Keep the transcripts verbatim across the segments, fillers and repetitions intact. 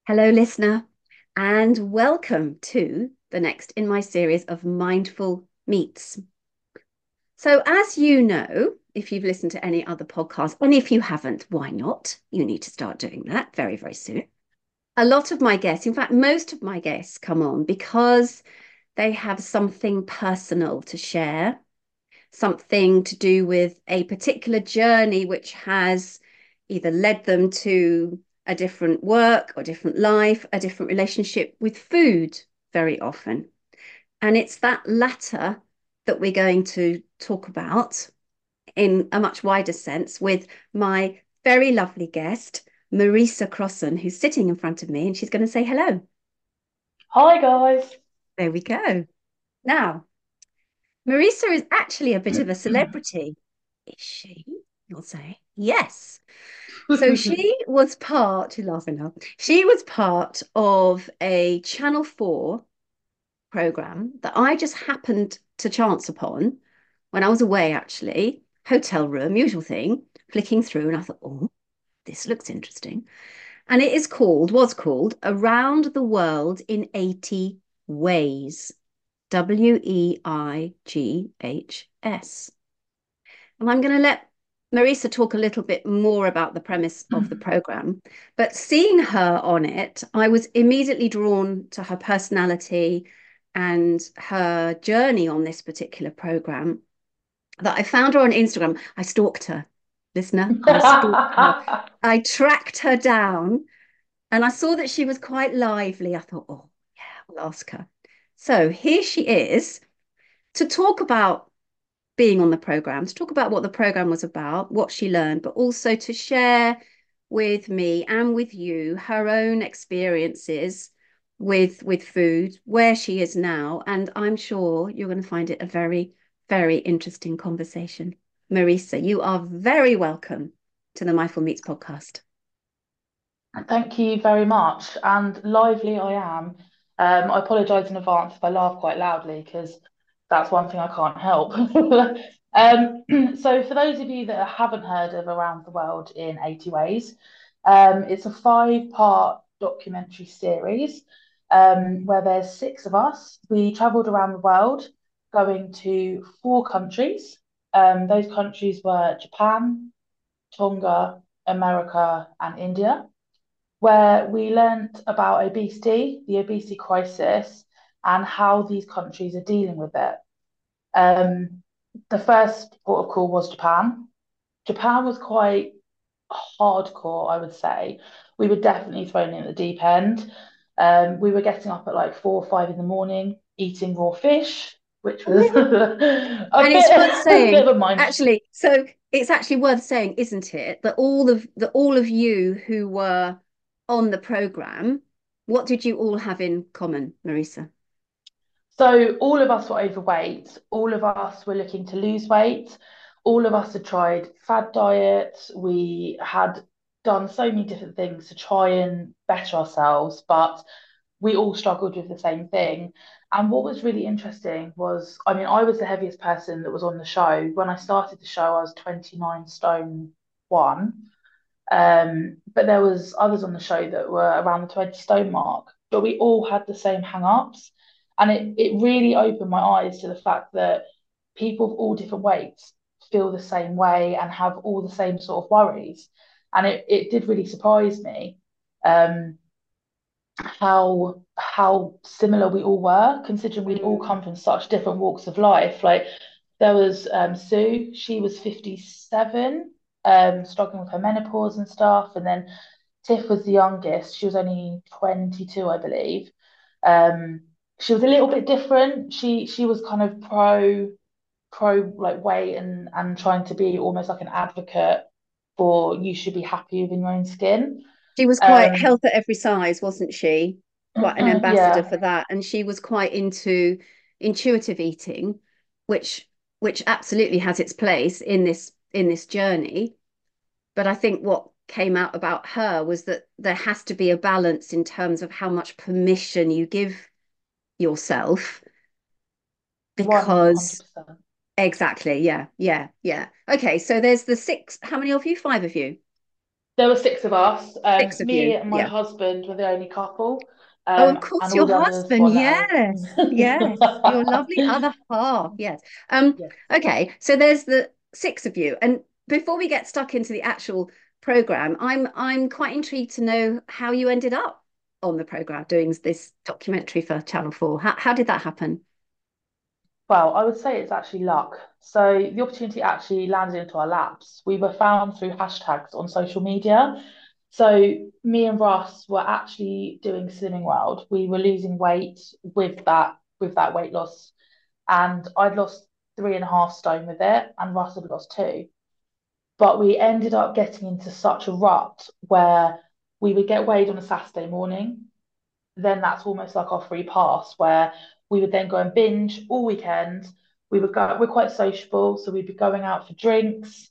Hello, listener, and welcome to the next in my series of Mindful Meets. So, as you know, if you've listened to any other podcasts, and if you haven't, why not? You need to start doing that very, very soon. A lot of my guests, in fact, most of my guests come on because they have something personal to share, something to do with a particular journey which has either led them to a different work or different life, a different relationship with food very often. And it's that latter that we're going to talk about in a much wider sense with my very lovely guest, Marisa Crossan, who's sitting in front of me, and she's going to say hello. Hi guys. There we go. Now, Marisa is actually a bit of a celebrity. Is she? You'll say yes. So she was part, you're laughing now. She was part of a Channel four program that I just happened to chance upon when I was away, actually. Hotel room, usual thing, flicking through, and I thought, oh, this looks interesting. And it is called, was called Around the World in eighty Ways. W E I G H S. And I'm going to let Marisa talk a little bit more about the premise of the program. But seeing her on it, I was immediately drawn to her personality and her journey on this particular program. That I found her on Instagram. I stalked her, listener. I stalked her. I tracked her down and I saw that she was quite lively. I thought, oh, yeah, I'll ask her. So here she is to talk about being on the program, to talk about what the program was about, what she learned, but also to share with me and with you her own experiences with with food, where she is now, and I'm sure you're going to find it a very, very interesting conversation. Marisa, you are very welcome to the Mindful Meets podcast. Thank you very much. And lively I am. Um, I apologise in advance if I laugh quite loudly because that's one thing I can't help. Um, so for those of you that haven't heard of Around the World in eighty Ways, um, it's a five-part documentary series um, where there's six of us. We travelled around the world going to four countries. Um, those countries were Japan, Tonga, America, and India, where we learnt about obesity, the obesity crisis, and how these countries are dealing with it. Um, the first port of call was Japan. Japan was quite hardcore, I would say. We were definitely thrown in at the deep end. Um, we were getting up at like four or five in the morning, eating raw fish, which was a And it's worth bit, a bit saying, of a mind. actually, so it's actually worth saying, isn't it, that all of the all of you who were on the program, what did you all have in common, Marisa? So all of us were overweight. All of us were looking to lose weight. All of us had tried fad diets. We had done so many different things to try and better ourselves, but we all struggled with the same thing. And what was really interesting was, I mean, I was the heaviest person that was on the show. When I started the show, I was twenty-nine stone one. Um, but there was others on the show that were around the twenty stone mark, but we all had the same hang-ups. And it, it really opened my eyes to the fact that people of all different weights feel the same way and have all the same sort of worries. And it, it did really surprise me um, how how similar we all were, considering we'd all Mm. come from such different walks of life. Like there was um, Sue, she was fifty-seven, um, struggling with her menopause and stuff, and then Tiff was the youngest. She was only twenty-two, I believe. Um, she was a little bit different. She she was kind of pro pro like weight and and trying to be almost like an advocate for you should be happy within your own skin. She was quite Um, health at every size, wasn't she? Quite an ambassador yeah, for that. And she was quite into intuitive eating, which which absolutely has its place in this in this journey. But I think what came out about her was that there has to be a balance in terms of how much permission you give yourself, because one hundred percent. exactly, yeah, yeah, yeah. Okay, so there's the six, how many of you? Five of you. There were six of us. Um, Six of me you. and my Yeah. husband were the only couple, Oh, of um, course, and all your the others husband. were let out. Yes. Yes. Your lovely other half. Yes. Um, Yes. okay. So there's the six of you. And before we get stuck into the actual program, I'm I'm quite intrigued to know how you ended up on the program doing this documentary for Channel four. How how did that happen? Well, I would say it's actually luck. So the opportunity actually landed into our laps. We were found through hashtags on social media. So me and Ross were actually doing Slimming World. We were losing weight with that with that weight loss, and I'd lost three and a half stone with it, and Russ had lost two. But we ended up getting into such a rut where we would get weighed on a Saturday morning. Then that's almost like our free pass where we would then go and binge all weekend. We would go, we're quite sociable, so we'd be going out for drinks.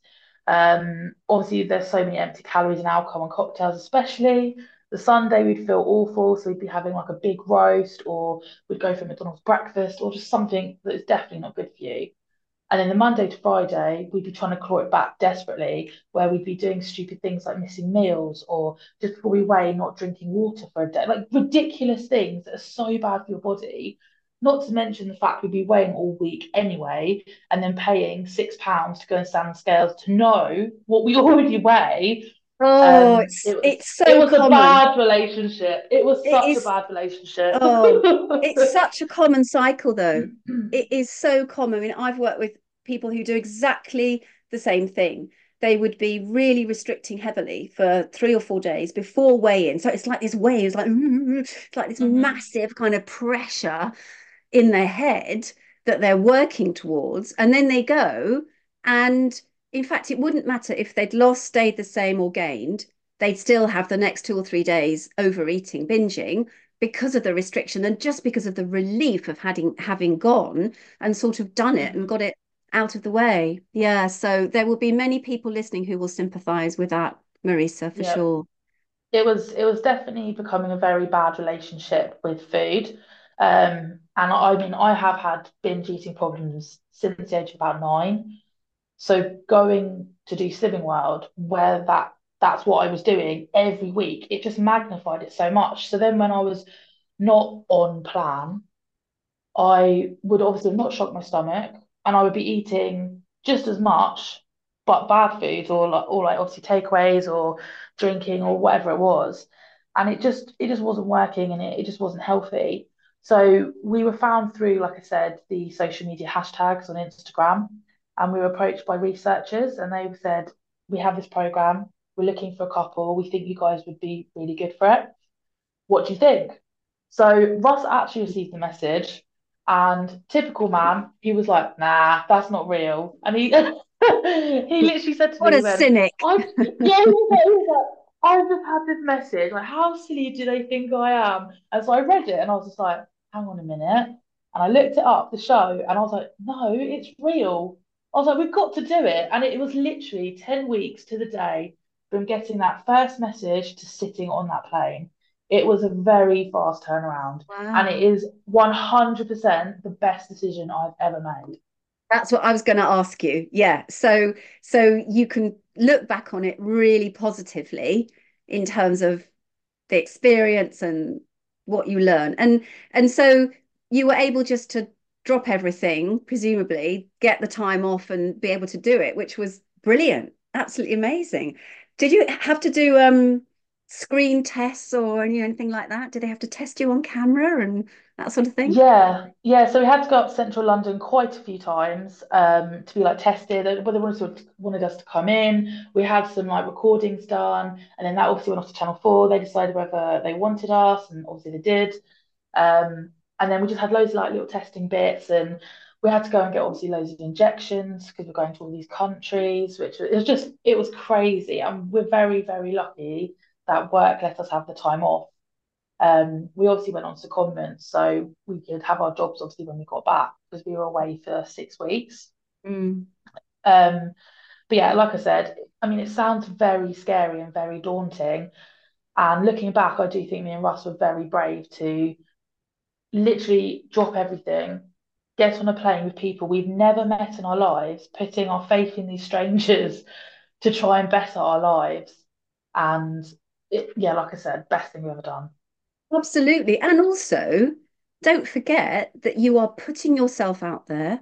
Um, obviously, there's so many empty calories in alcohol and cocktails, especially. The Sunday, we'd feel awful, so we'd be having like a big roast, or we'd go for McDonald's breakfast, or just something that is definitely not good for you. And then the Monday to Friday, we'd be trying to claw it back desperately, where we'd be doing stupid things like missing meals or just before we weigh, not drinking water for a day, like ridiculous things that are so bad for your body. Not to mention the fact we'd be weighing all week anyway, and then paying six pounds to go and stand on scales to know what we already weigh. Oh, Um, it's it was it's it so was a common. bad relationship. It was It such a is. bad relationship. Oh, it's such a common cycle, though. It is so common. I mean, I've worked with people who do exactly the same thing. They would be really restricting heavily for three or four days before weigh-in. So it's like this wave, it's like it's like this Mhm. massive kind of pressure in their head that they're working towards. And then they go, and in fact, it wouldn't matter if they'd lost, stayed the same, or gained. They'd still have the next two or three days overeating, binging because of the restriction and just because of the relief of having having gone and sort of done it and Mhm. got it out of the way. Yeah, so there will be many people listening who will sympathize with that, Marisa, for Yeah. sure. it was it was definitely becoming a very bad relationship with food. Um, and I mean, I have had binge eating problems since the age of about nine. So going to do Slimming World, where that that's what I was doing every week, it just magnified it so much. So then when I was not on plan, I would obviously not shock my stomach, and I would be eating just as much, but bad foods or like or like obviously takeaways or drinking or whatever it was, and it just it just wasn't working and it, it just wasn't healthy. So we were found through, like I said, the social media hashtags on Instagram, and we were approached by researchers, and they said, "We have this program. We're looking for a couple. We think you guys would be really good for it. What do you think?" So Russ actually received the message, and typical man, he was like, "Nah, that's not real." And he he literally said to me, What he a went, cynic. "I yeah," he was like, he was like, "I've just had this message. Like, how silly do they think I am?" And so I read it, and I was just like, "Hang on a minute." And I looked it up, the show, and I was like, "No, it's real." I was like, "We've got to do it." And it was literally ten weeks to the day from getting that first message to sitting on that plane. It was a very fast turnaround, and it Wow. is one hundred percent the best decision I've ever made. That's what I was going to ask you. Yeah. So so you can look back on it really positively in terms of the experience and what you learn. And and so you were able just to drop everything, presumably, get the time off and be able to do it, which was brilliant. Absolutely amazing. Did you have to do um screen tests or any- anything like that? Did they have to test you on camera and that sort of thing? Yeah, yeah. So we had to go up to central London quite a few times um, to be like tested. They- But they wanted to, wanted us to come in. We had some like recordings done, and then that obviously went off to Channel Four. They decided whether they wanted us, and obviously they did. Um, and then we just had loads of like little testing bits, and we had to go and get obviously loads of injections because we're going to all these countries, which it was just it was crazy. And we're very, very lucky that work let us have the time off. Um, we obviously went on secondment, so we could have our jobs obviously when we got back because we were away for six weeks. Mm. Um, but yeah, like I said, I mean, it sounds very scary and very daunting. And looking back, I do think me and Russ were very brave to literally drop everything, get on a plane with people we've never met in our lives, putting our faith in these strangers to try and better our lives. And it, yeah, like I said, best thing we've ever done. Absolutely. And also, don't forget that you are putting yourself out there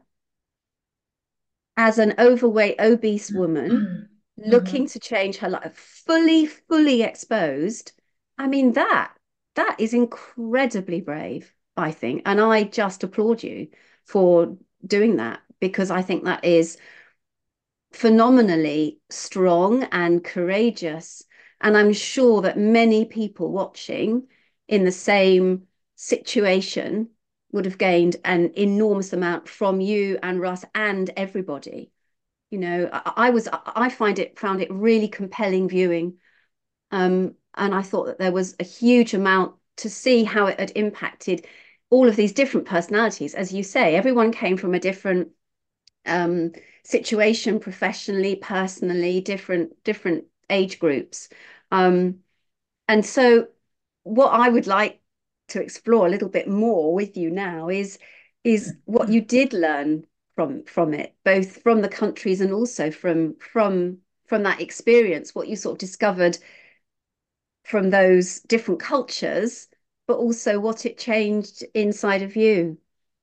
as an overweight, obese woman looking Hmm. to change her life, fully, fully exposed. I mean, that that is incredibly brave, I think. And I just applaud you for doing that because I think that is phenomenally strong and courageous. And I'm sure that many people watching in the same situation would have gained an enormous amount from you and Russ and everybody. You know, I, I was I find it found it really compelling viewing. Um, and I thought that there was a huge amount to see how it had impacted all of these different personalities. As you say, everyone came from a different um, situation professionally, personally, different different age groups. Um, and so what I would like to explore a little bit more with you now is is what you did learn from from it, both from the countries and also from from from that experience, what you sort of discovered from those different cultures, but also what it changed inside of you.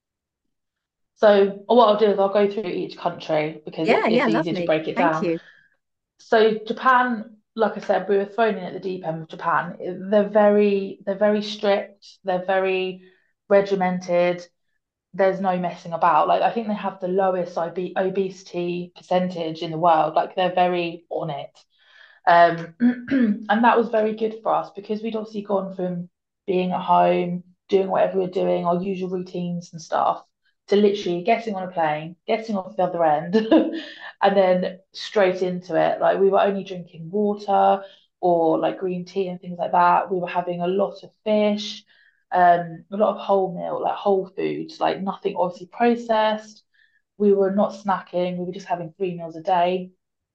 So what I'll do is I'll go through each country because Yeah, it, yeah, it's easier to lovely. break it Thank down. you. So Japan, like I said, we were thrown in at the deep end with Japan. They're very, they're very strict. They're very regimented. There's no messing about. Like I think they have the lowest ob obesity percentage in the world. Like they're very on it. Um, and that was very good for us because we'd obviously gone from being at home, doing whatever we were doing, our usual routines and stuff, to literally getting on a plane, getting off the other end, and then straight into it. Like we were only drinking water or like green tea and things like that. We were having a lot of fish, um, a lot of whole meal, like whole foods, like nothing obviously processed. We were not snacking, we were just having three meals a day.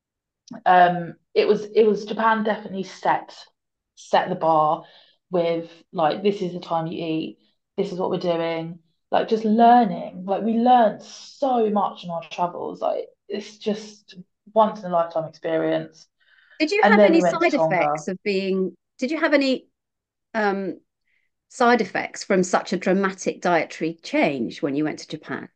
Um, it was it was Japan definitely set set the bar with like this is the time you eat, this is what we're doing, like just learning. Like we learned so much in our travels. Like it's just once in a lifetime experience. Did you And have then any we went to side Tonga. effects of being, did you have any um, side effects from such a dramatic dietary change when you went to Japan?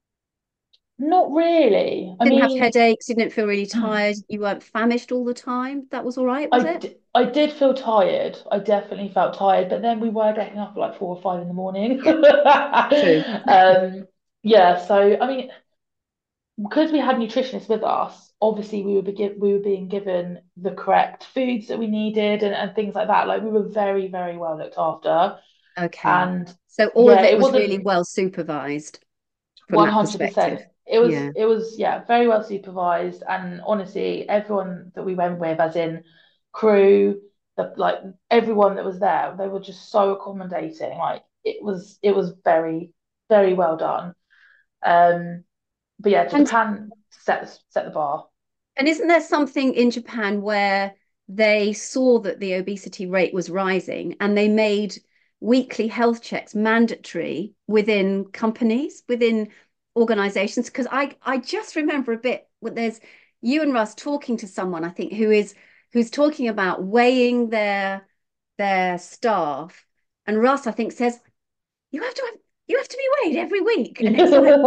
Not really. I Didn't have mean, headaches, you didn't feel really tired, you weren't famished all the time. That was all right, I, was it? d I did feel tired. I definitely felt tired, but then we were getting up at like four or five in the morning. Yeah, true. Um, yeah, so I mean, because we had nutritionists with us, obviously we were be we were being given the correct foods that we needed and, and things like that. Like we were very, very well looked after. Okay. And So all of yeah, it it was really wasn't well supervised from that perspective. one hundred percent. It was Yeah. it was yeah, very well supervised. And honestly, everyone that we went with, as in crew, the like everyone that was there, they were just so accommodating. Like it was it was very, very well done. Um, but yeah, And Japan set set the bar. and isn't there something in Japan where they saw that the obesity rate was rising and they made weekly health checks mandatory within companies, within organizations? Because I, I just remember a bit when there's you and Russ talking to someone, I think, who is who's talking about weighing their their staff. And Russ, I think, says, you have to have you have to be weighed every week. And it's like,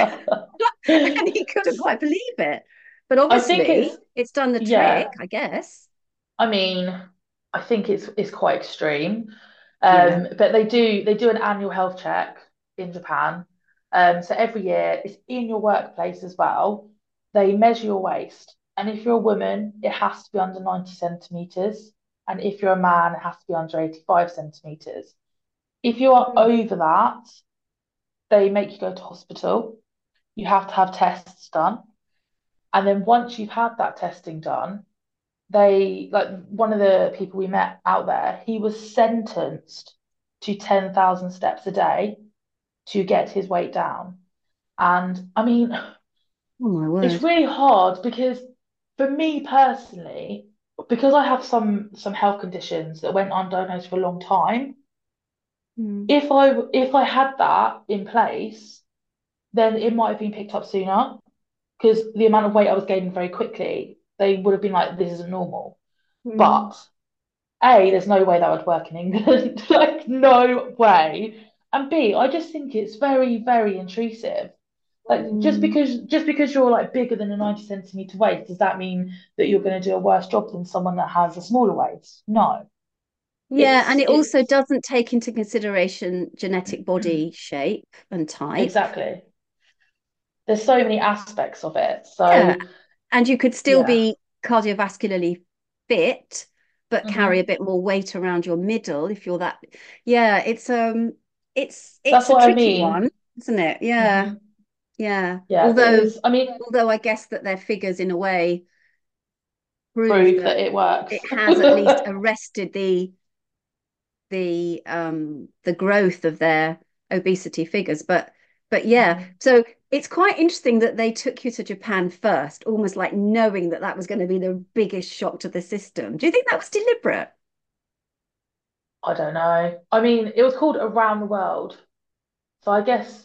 and he couldn't quite believe it. But I think obviously, it's it's done the trick, yeah. I guess. I mean, I think it's it's quite extreme. Yeah. Um, but they do they do an annual health check in Japan. Um, so every year it's in your workplace as well. They measure your waist, and if you're a woman, it has to be under ninety centimeters, and if you're a man, it has to be under eighty-five centimeters. If you are Mm. over that, they make you go to hospital. You have to have tests done, and then once you've had that testing done, they like one of the people we met out there, he was sentenced to ten thousand steps a day to get his weight down. And I mean, Oh my it's word. really hard because for me personally, because I have some some health conditions that went undiagnosed for a long time, Mm. if I if I had that in place, then it might have been picked up sooner because the amount of weight I was gaining very quickly, they would have been like, this isn't normal. Mm. But A, there's no way that would work in England. Like, no way. And B, I just think it's very, very intrusive. Like just Mm. because just because you're like bigger than a ninety centimeter waist, does that mean that you're going to do a worse job than someone that has a smaller waist? No. Yeah, and It's it also it's doesn't take into consideration genetic body shape and type. exactly. There's so many aspects of it. Yeah, So and you could still yeah. be cardiovascularly fit, but carry a Hmm. bit more weight around your middle if you're that. Yeah, it's um, it's That's it's a what I tricky mean. one, isn't it? Yeah, Hmm. yeah. Yeah, it Although, is. I mean, although I guess that their figures in a way prove prove that that it it works. has at least arrested the the um the growth of their obesity figures. But but yeah, Mhm. so it's quite interesting that they took you to Japan first, almost like knowing that that was going to be the biggest shock to the system. Do you think that was deliberate? I don't know. I mean, it was called Around the World. So I guess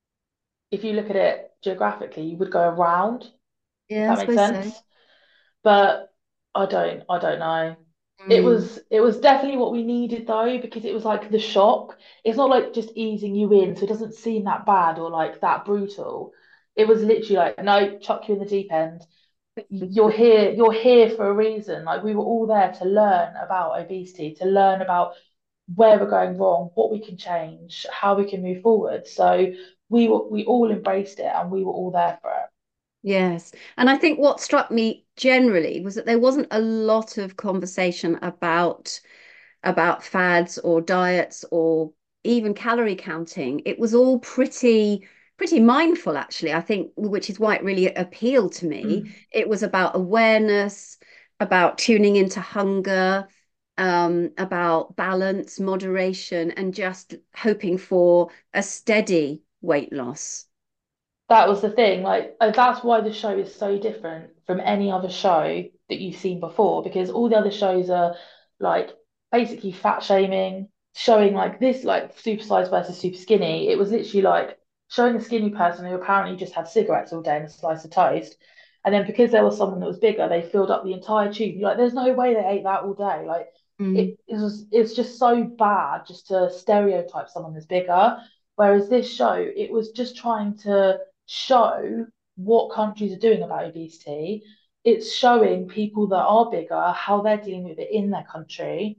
if you look at it geographically, you would go around, if Yeah, I that makes suppose so. sense. But I don't, I don't know. It Mm, was, it was definitely what we needed though, because it was like the shock. It's not like just easing you in, so it doesn't seem that bad or like that brutal. It was literally like, no, chuck you in the deep end. You're here, you're here for a reason. Like we were all there to learn about obesity, to learn about where we're going wrong, what we can change, how we can move forward. So we were, we all embraced it and we were all there for it. yes. And I think what struck me generally was that there wasn't a lot of conversation about about fads or diets or even calorie counting. It was all pretty pretty mindful actually, I think, which is why it really appealed to me. It was about awareness, about tuning into hunger, um, about balance, moderation, and just hoping for a steady weight loss. That was the thing. Like uh, that's why the show is so different from any other show that you've seen before, because all the other shows are like basically fat shaming, showing like this like super size versus super skinny. It was literally like showing a skinny person who apparently just had cigarettes all day and a slice of toast. And then because there was someone that was bigger, they filled up the entire tube. You're like, there's no way they ate that all day. Like Mm. it, it was it's just so bad just to stereotype someone that's bigger. Whereas this show, it was just trying to show what countries are doing about obesity. It's showing people that are bigger how they're dealing with it in their country.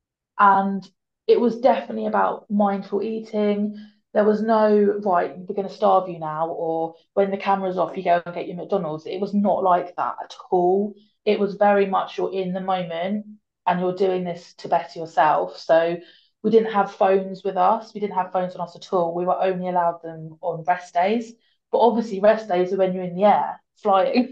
And it was definitely about mindful eating. There was no, right, we're going to starve you now, or when the camera's off, you go and get your McDonald's. It was not like that at all. It was very much you're in the moment and you're doing this to better yourself. So we didn't have phones with us. We didn't have phones on us at all. We were only allowed them on rest days. But obviously, rest days are when you're in the air flying.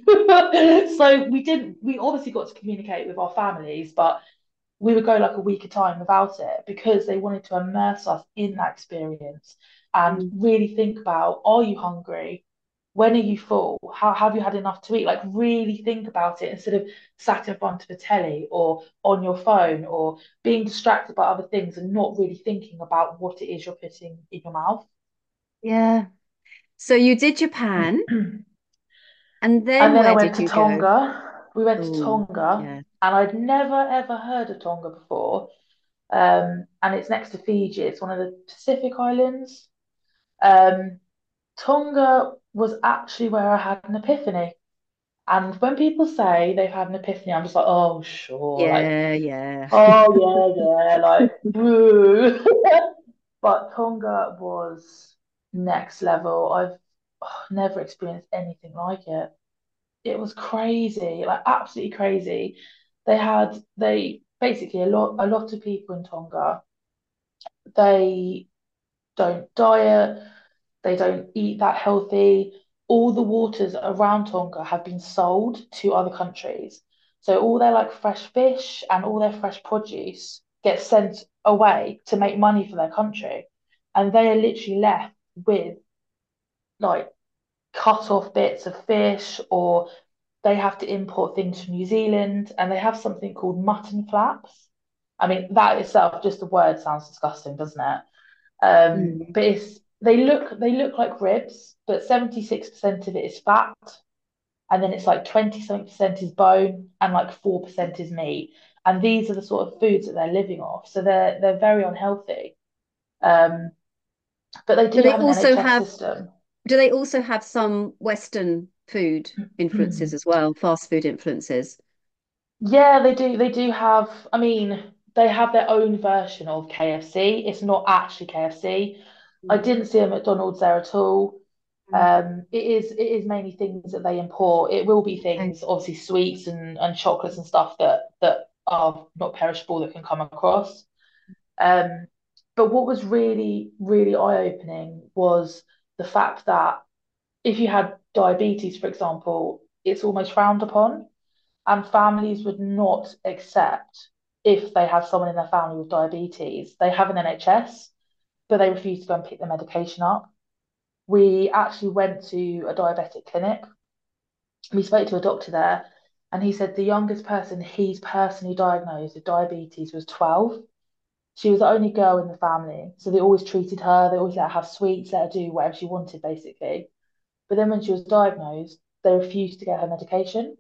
So we didn't, we obviously got to communicate with our families, but we would go like a week at a time without it because they wanted to immerse us in that experience and Mm. really think about, are you hungry? When are you full? How have you had enough to eat? Like really think about it instead of sat in front of a telly or on your phone or being distracted by other things and not really thinking about what it is you're putting in your mouth. Yeah. So you did Japan, And and then then I where went did to you go? Tonga. We went to Oh, Tonga, yeah. and I'd never ever heard of Tonga before. Um, and it's next to Fiji. It's one of the Pacific Islands. Um, Tonga was actually where I had an epiphany. And when people say they've had an epiphany, I'm just like, oh, sure, like, Yeah, yeah. oh, yeah, yeah, like, woo. But Tonga was next level. I've oh, never experienced anything like it. It was crazy, like absolutely crazy. They had they basically a lot a lot of people in Tonga. They don't diet, they don't eat that healthy. All the waters around Tonga have been sold to other countries. So all their like fresh fish and all their fresh produce gets sent away to make money for their country. And they are literally left with like cut off bits of fish, or they have to import things from New Zealand and they have something called mutton flaps. I mean, that itself, just the word sounds disgusting, doesn't it? Um, Mm. but it's they look they look like ribs, but seventy-six percent of it is fat, and then it's like twenty something percent is bone, and like four percent is meat. and these are the sort of foods that they're living off. So they're they're very unhealthy. Um, but they Do do they have an also N H S have system. do they also have some Western food influences as well, fast food influences? Yeah, they do. They do have. I mean, they have their own version of K F C. It's not actually K F C. I Mm. didn't see a McDonald's there at all. Mm. Um, it is it is mainly things that they import. It will be Okay. things, obviously sweets and, and chocolates and stuff that that are not perishable that can come across. Um, but what was really, really eye-opening was the fact that if you had diabetes, for example, it's almost frowned upon, and families would not accept if they have someone in their family with diabetes. They have an N H S, but they refuse to go and pick the medication up. We actually went to a diabetic clinic. We spoke to a doctor there, and he said the youngest person he's personally diagnosed with diabetes was twelve. She was the only girl in the family, so they always treated her. They always let her have sweets, let her do whatever she wanted, basically. But then when she was diagnosed, they refused to get her medication.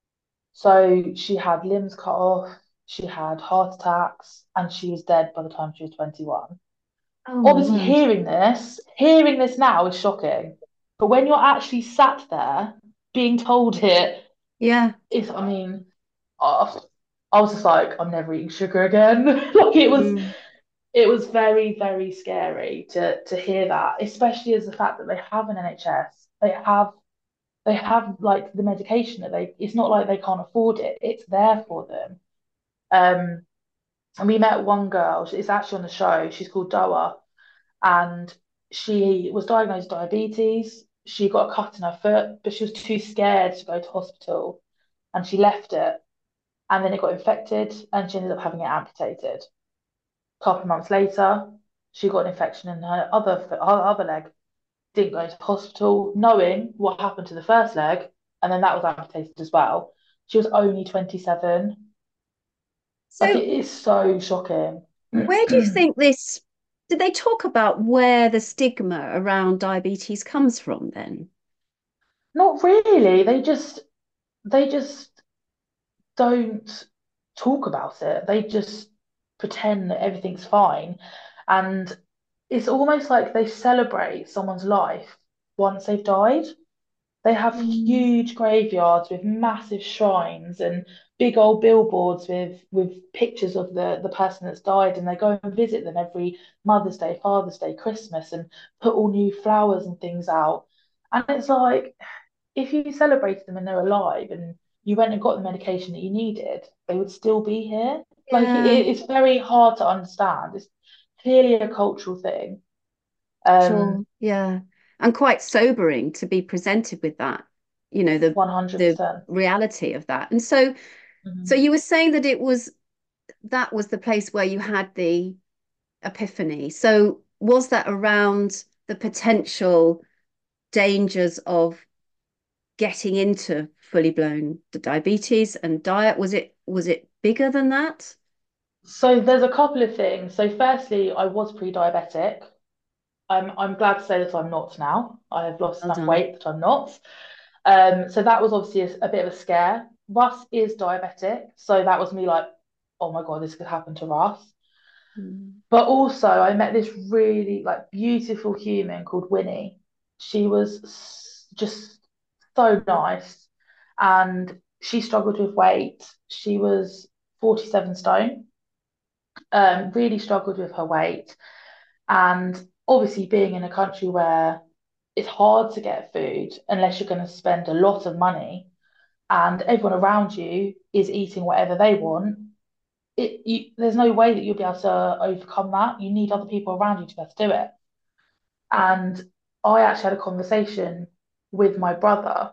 So she had limbs cut off, she had heart attacks, and she was dead by the time she was twenty-one. Oh my Obviously, word. hearing this, hearing this now is shocking. But when you're actually sat there being told it, Yeah. it's, I mean, uh, I was just like, I'm never eating sugar again. Like it was, Mm. it was very, very scary to to hear that, especially as the fact that they have an N H S, they have they have like the medication that they. It's not like they can't afford it; it's there for them. Um, and we met one girl. It's actually on the show. She's called Doa, and she was diagnosed with diabetes. She got a cut in her foot, but she was too scared to go to hospital, and she left it. And then it got infected, and she ended up having it amputated. A couple of months later, she got an infection in her other her other leg. Didn't go to hospital, knowing what happened to the first leg, and then that was amputated as well. She was only twenty-seven. Like So it is so shocking. where do you think this, did they talk about where the stigma around diabetes comes from then? Not really. They just they just don't talk about it. They just pretend that everything's fine. And it's almost like they celebrate someone's life once they've died. They have Mm. huge graveyards with massive shrines and big old billboards with with pictures of the the person that's died, and they go and visit them every Mother's Day, Father's Day, Christmas, and put all new flowers and things out. And it's like if you celebrated them and they're alive and you went and got the medication that you needed, they would still be here. Like it, Yeah, it's very hard to understand. It's clearly a cultural thing. Um, sure. Yeah. And quite sobering to be presented with that, you know, the the one hundred percent. reality of that. And so so Mhm. you were saying that it was that was the place where you had the epiphany. So was that around the potential dangers of getting into fully blown diabetes and diet? Was it was it bigger than that? So there's a couple of things. So firstly, I was pre-diabetic. I'm I'm glad to say that I'm not now. I have lost Well enough done. weight that I'm not. Um, so that was obviously a, a bit of a scare. Russ is diabetic, so that was me like, oh my God, this could happen to Russ. Mm. But also, I met this really like beautiful human called Winnie. She was s- just so nice, and she struggled with weight. She was forty-seven stone, um, really struggled with her weight. And obviously, being in a country where it's hard to get food unless you're going to spend a lot of money, and everyone around you is eating whatever they want, it you, there's no way that you'll be able to overcome that. You need other people around you to be able to do it. And I actually had a conversation with my brother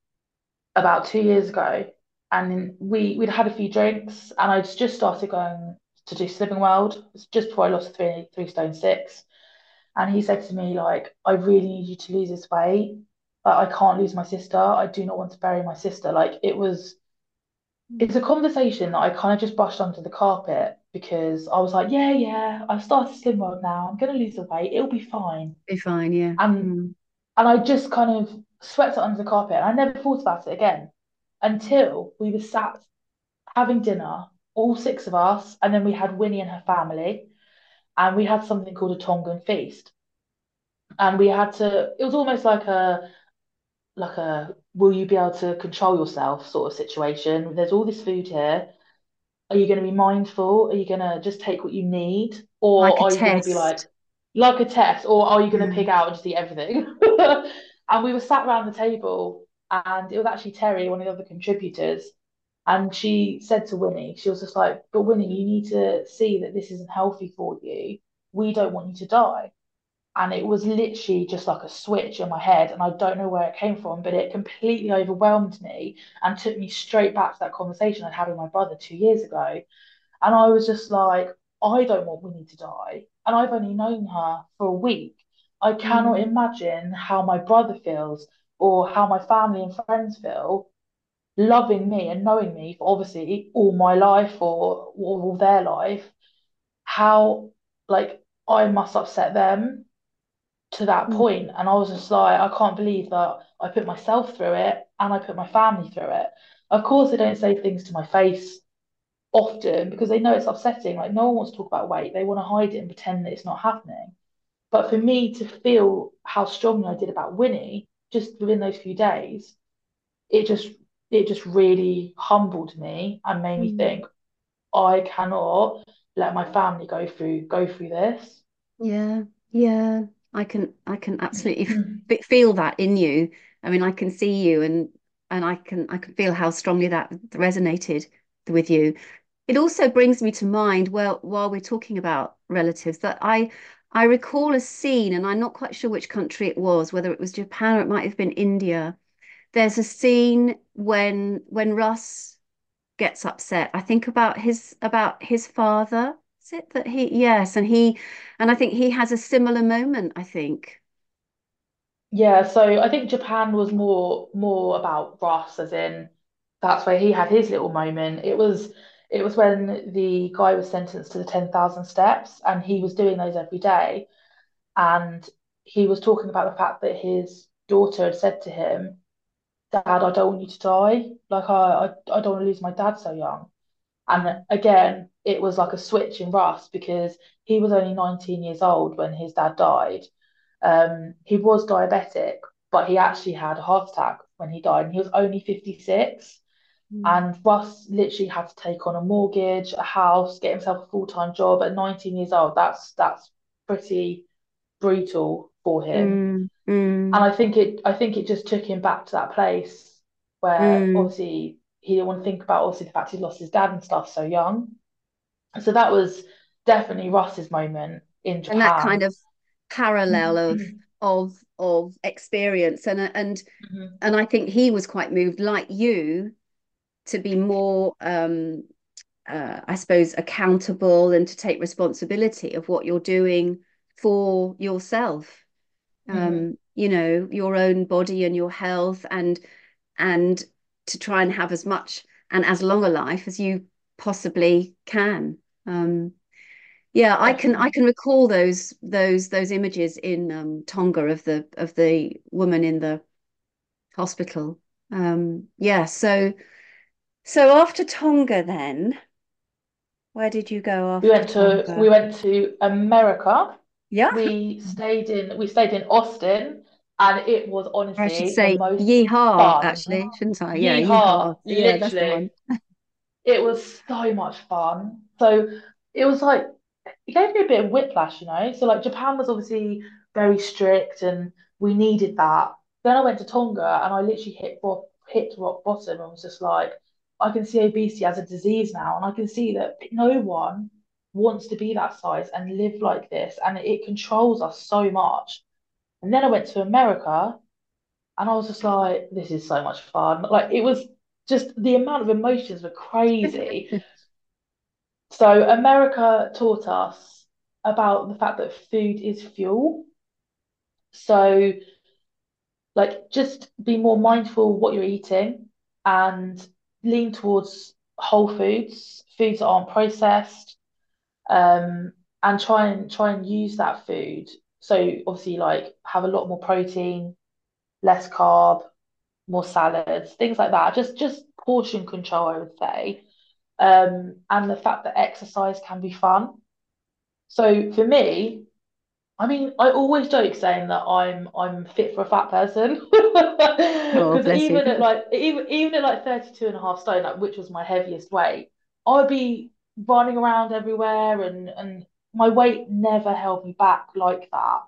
about two years ago, and we we'd had a few drinks, and I'd just started going to do Slimming World. It's just before I lost three three stone six. And he said to me, like, I really need you to lose this weight. Like, I can't lose my sister. I do not want to bury my sister. Like, it was, it's a conversation that I kind of just brushed under the carpet because I was like, yeah, yeah, I've started Slim World now. I'm going to lose the weight. It'll be fine. Be fine, yeah. And Mm. and I just kind of swept it under the carpet. And I never thought about it again until we were sat having dinner. all six of us, and then we had Winnie and her family, and we had something called a Tongan feast. And we had to, it was almost like a like a will you be able to control yourself sort of situation. There's all this food here. Are you going to be mindful? Are you going to just take what you need? Like Or a are you going to be like, test. like a test? Or are you going to pig Mm. out and just eat everything? And we were sat around the table, and it was actually Terry, one of the other contributors. And she said to Winnie, she was just like, but Winnie, you need to see that this isn't healthy for you. We don't want you to die. And it was literally just like a switch in my head. And I don't know where it came from, but it completely overwhelmed me and took me straight back to that conversation I'd had with my brother two years ago. And I was just like, I don't want Winnie to die. And I've only known her for a week. I cannot Mm. imagine how my brother feels or how my family and friends feel loving me and knowing me for obviously all my life or all their life, how like I must upset them to that Mm. point. And I was just like, I can't believe that I put myself through it and I put my family through it. Of course, they don't say things to my face often because they know it's upsetting. Like, no one wants to talk about weight, they want to hide it and pretend that it's not happening. But for me to feel how strongly I did about Winnie just within those few days, it just it just really humbled me and made me Mm. think I cannot let my family go through go through this. Yeah, yeah. I can I can absolutely f feel that in you. I mean, I can see you and and I can I can feel how strongly that resonated with you. It also brings me to mind, well, while we're talking about relatives, that I I recall a scene, and I'm not quite sure which country it was, whether it was Japan or it might have been India. There's a scene when when Russ gets upset. I think about his about his father. Is it that he, yes, and he and I think he has a similar moment, I think. Yeah, so I think Japan was more more about Ross, as in that's where he had his little moment. It was it was when the guy was sentenced to the ten thousand steps and he was doing those every day. And he was talking about the fact that his daughter had said to him, Dad, I don't want you to die. Like I, I, I don't want to lose my dad so young. And Mm. again, it was like a switch in Russ because he was only nineteen years old when his dad died. Um, he was diabetic, but he actually had a heart attack when he died, and he was only fifty-six. Mm. And Russ literally had to take on a mortgage, a house, get himself a full-time job at nineteen years old. That's that's pretty brutal for him. Mm. And Mm. I think it I think it just took him back to that place where Mm. obviously he didn't want to think about obviously the fact he lost his dad and stuff so young. So that was definitely Russ's moment in And that Japan. kind of parallel of Mhm. of of experience, and and and I think he was quite moved, like you, to be more um uh, I suppose, accountable and to take responsibility of what you're doing for yourself. Mhm. Um, you know, your own body and your health, and and to try and have as much and as long a life as you possibly can. Um, yeah, I can I Definitely. can recall those those those images in um, Tonga of the of the woman in the hospital. Um, yeah, so so after Tonga, then where did you go We after went to we Tonga? went to America. Yeah, We stayed in we stayed in Austin, and it was I should honestly the say most yeehaw, fun. actually, shouldn't I? Yeah, yeehaw. Yeehaw, Yeah, that's the literally. one. It was so much fun. So it was like it gave me a bit of whiplash, you know. So like Japan was obviously very strict, and we needed that. Then I went to Tonga, and I literally hit rock, hit rock bottom, and was just like, I can see obesity as a disease now, and I can see that no one wants to be that size and live like this, and it controls us so much. And then I went to America, and I was just like, this is so much fun. Like it was just the amount of emotions were crazy. So America taught us about the fact that food is fuel. So like just be more mindful what you're eating and lean towards whole foods, foods that aren't processed, um, and try and try and use that food. So obviously like have a lot more protein, less carb, more salads, things like that. Just just portion control, I would say. um, and the fact that exercise can be fun. So for me, I mean, I always joke saying that I'm I'm fit for a fat person Oh, because bless you. even at like even even at like thirty-two and a half stone, like which was my heaviest weight, I'd be running around everywhere and and my weight never held me back like that.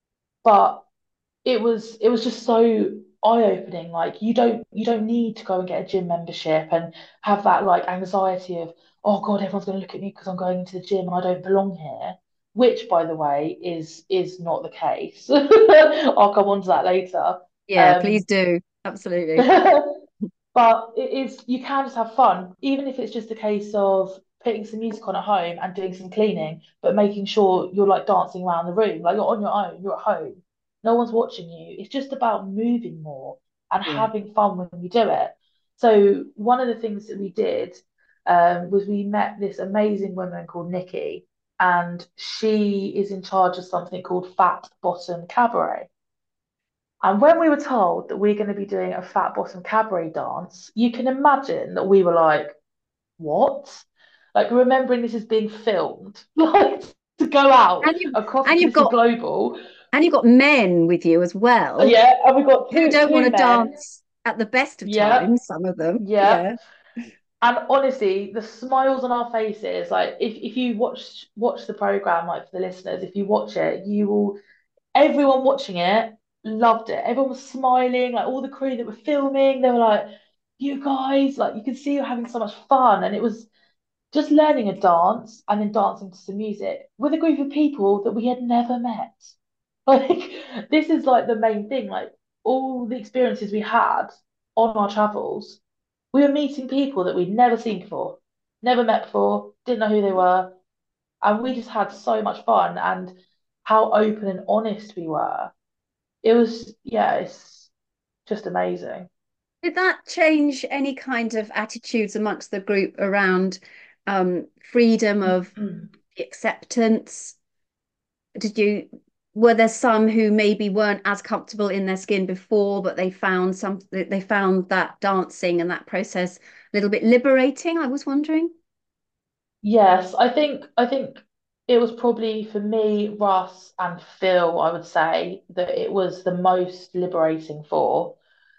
But it was it was just so eye-opening. Like you don't you don't need to go and get a gym membership and have that like anxiety of, oh God, everyone's gonna look at me because I'm going into the gym and I don't belong here. Which, by the way, is is not the case. I'll come on to that later. Yeah, please Um, do. Absolutely. but it is, you can just have fun, even if it's just a case of putting some music on at home and doing some cleaning, but making sure you're like dancing around the room, like you're on your own, you're at home, no one's watching you. It's just about moving more and Yeah. having fun when you do it. So one of the things that we did um, was we met this amazing woman called Nikki, and she is in charge of something called Fat Bottom Cabaret. And when we were told that we're going to be doing a fat bottom cabaret dance, you can imagine that we were like, what? Like remembering this is being filmed, like to go out And you across and because you've this is got global. and you've got men with you as well Yeah, and we've got who two don't want two to men. dance at the best of Yeah, times, some of them. yeah. Yeah. And honestly, the smiles on our faces, like if, if you watch watch the program, like for the listeners, if you watch it, you will everyone watching it loved it. Everyone was smiling, like all the crew that were filming, they were like, you guys, like you can see you're having so much fun. And it was just learning a dance and then dancing to some music with a group of people that we had never met. Like, this is like the main thing. Like, all the experiences we had on our travels, we were meeting people that we'd never seen before, never met before, didn't know who they were. And we just had so much fun and how open and honest we were. It was, yeah, it's just amazing. Did that change any kind of attitudes amongst the group around um, freedom of acceptance? Did you, were there some who maybe weren't as comfortable in their skin before, but they found some, they found that dancing and that process a little bit liberating, I was wondering? Yes, I think I think it was probably for me, Russ and Phil, I would say that it was the most liberating for.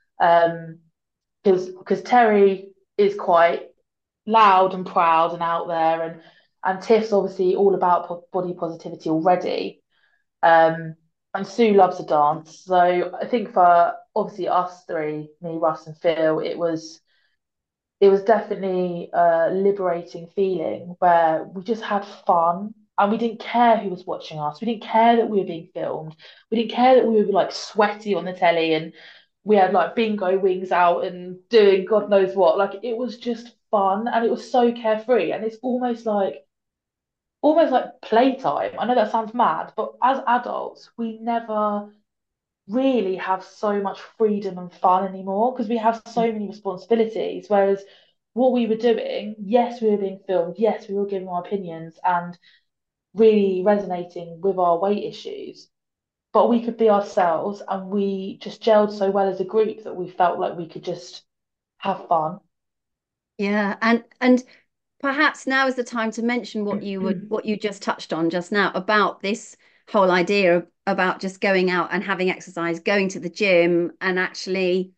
Um, because because Terry is quite loud and proud and out there, and and Tiff's obviously all about po body positivity already. Um, and Sue loves to dance. So I think for obviously us three, me, Russ, and Phil, it was it was definitely a liberating feeling where we just had fun and we didn't care who was watching us. We didn't care that we were being filmed. We didn't care that we were like sweaty on the telly and we had like bingo wings out and doing God knows what. Like it was just fun and it was so carefree. And it's almost like almost like playtime. I know that sounds mad, but as adults, we never really have so much freedom and fun anymore because we have so many responsibilities. Whereas what we were doing, yes, we were being filmed, yes, we were giving our opinions and really resonating with our weight issues, but we could be ourselves and we just gelled so well as a group that we felt like we could just have fun. Yeah, and and perhaps now is the time to mention what you would what you just touched on just now about this whole idea of, about just going out and having exercise, going to the gym and actually,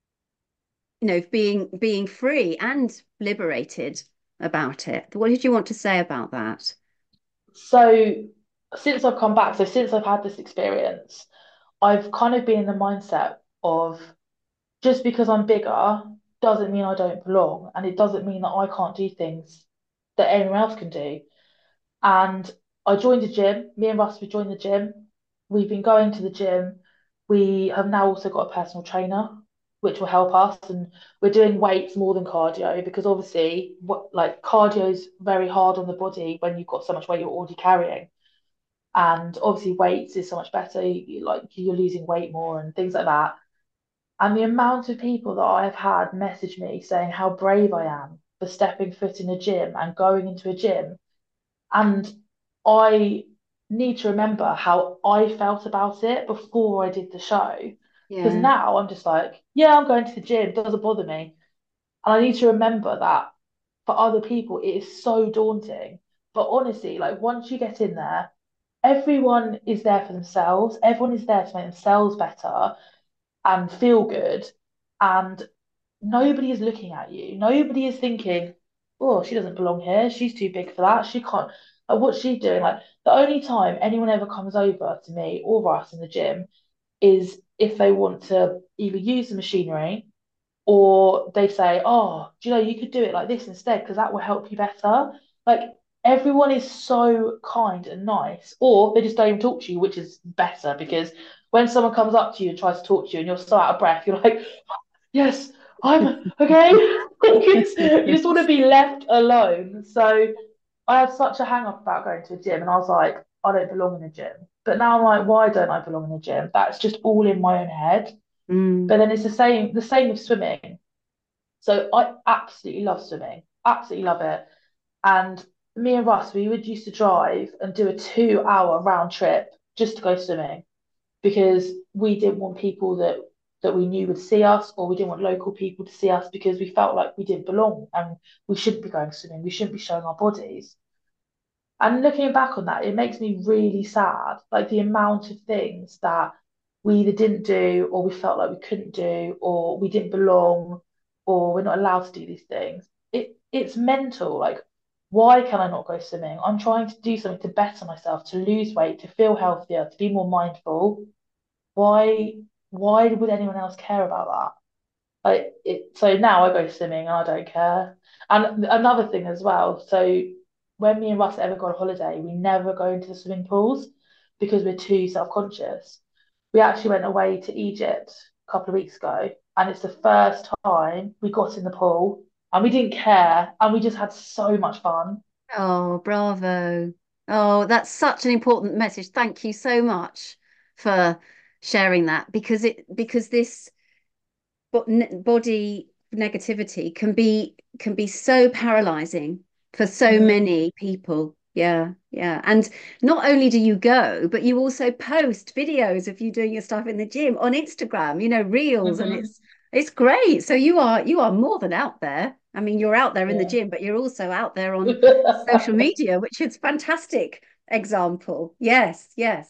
you know, being being free and liberated about it. What did you want to say about that? So since I've come back, so since I've had this experience, I've kind of been in the mindset of just because I'm bigger doesn't mean I don't belong, and it doesn't mean that I can't do things that anyone else can do. And I joined a gym. Me and Russ, we joined the gym. We've been going to the gym. We have now also got a personal trainer, which will help us. And we're doing weights more than cardio because obviously, what like cardio is very hard on the body when you've got so much weight you're already carrying. And obviously, weights is so much better. You, like you're losing weight more and things like that. And the amount of people that I have had message me saying how brave I am for stepping foot in a gym and going into a gym. And I need to remember how I felt about it before I did the show. Because Yeah. now I'm just like, yeah, I'm going to the gym, doesn't bother me. And I need to remember that for other people, it is so daunting. But honestly, like once you get in there, everyone is there for themselves. Everyone is there to make themselves better and feel good. And nobody is looking at you. Nobody is thinking, oh, she doesn't belong here. She's too big for that. She can't. Like, what's she doing? Like, the only time anyone ever comes over to me or us in the gym is if they want to either use the machinery or they say, oh, do you know, you could do it like this instead because that will help you better. Like, everyone is so kind and nice, or they just don't even talk to you, which is better because when someone comes up to you and tries to talk to you and you're so out of breath, you're like, yes, I'm okay. You just want to be left alone. So I had such a hang up about going to a gym, and I was like, I don't belong in a gym. But now I'm like, why don't I belong in a gym? That's just all in my own head. Mm. But then it's the same, the same with swimming. So I absolutely love swimming, absolutely love it. And me and Russ, we would used to drive and do a two hour round trip just to go swimming because we didn't want people that that we knew would see us, or we didn't want local people to see us because we felt like we didn't belong and we shouldn't be going swimming. We shouldn't be showing our bodies. And looking back on that, it makes me really sad. Like the amount of things that we either didn't do, or we felt like we couldn't do, or we didn't belong, or we're not allowed to do these things. It it's mental. Like, why can I not go swimming? I'm trying to do something to better myself, to lose weight, to feel healthier, to be more mindful. Why why would anyone else care about that? Like it, so now I go swimming and I don't care. And another thing as well, so when me and Russ ever go on holiday, we never go into the swimming pools because we're too self-conscious. We actually went away to Egypt a couple of weeks ago, and it's the first time we got in the pool and we didn't care and we just had so much fun. Oh, bravo. Oh, that's such an important message. Thank you so much for sharing that because it because this bo- n- body negativity can be can be so paralyzing for so Mm, many people. Yeah, yeah. And not only do you go, but you also post videos of you doing your stuff in the gym on Instagram, you know, reels, and hmm it's it's great. So you are you are more than out there. I mean, you're out there in the Yeah. gym, but you're also out there on social media, which is fantastic example. Yes, yes.